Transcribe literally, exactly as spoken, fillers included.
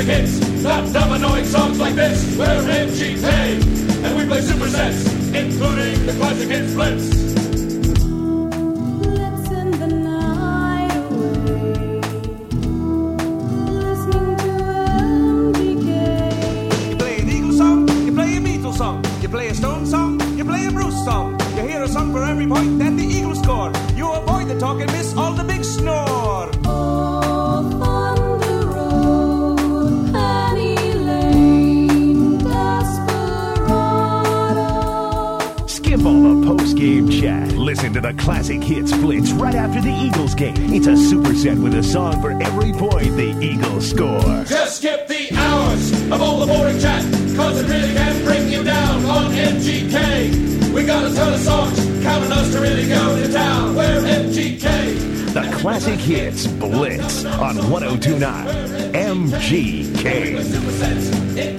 classic hits, not dumb annoying songs like this. We're M G K, and we play supersets, including the classic hits blitz. Let's end the night away, listening to M G K. You play an Eagle song, you play a Beatles song, you play a Stone song, you play a Bruce song. You hear a song for every point that the Eagles score. You avoid the talk and miss all the big snore. Oh, Thunder Road, Penny Lane, Desperado. Skip all the post-game chat. Listen to the classic hits blitz right after the Eagles game. It's a superset with a song for every point the Eagles score. Just skip the hours of all the boring chat, cause it really can bring you down on M G K. We got a ton of songs, count on us to really go to town. We're M G K. The classic hits blitz on one oh two point nine M G K. Supersets.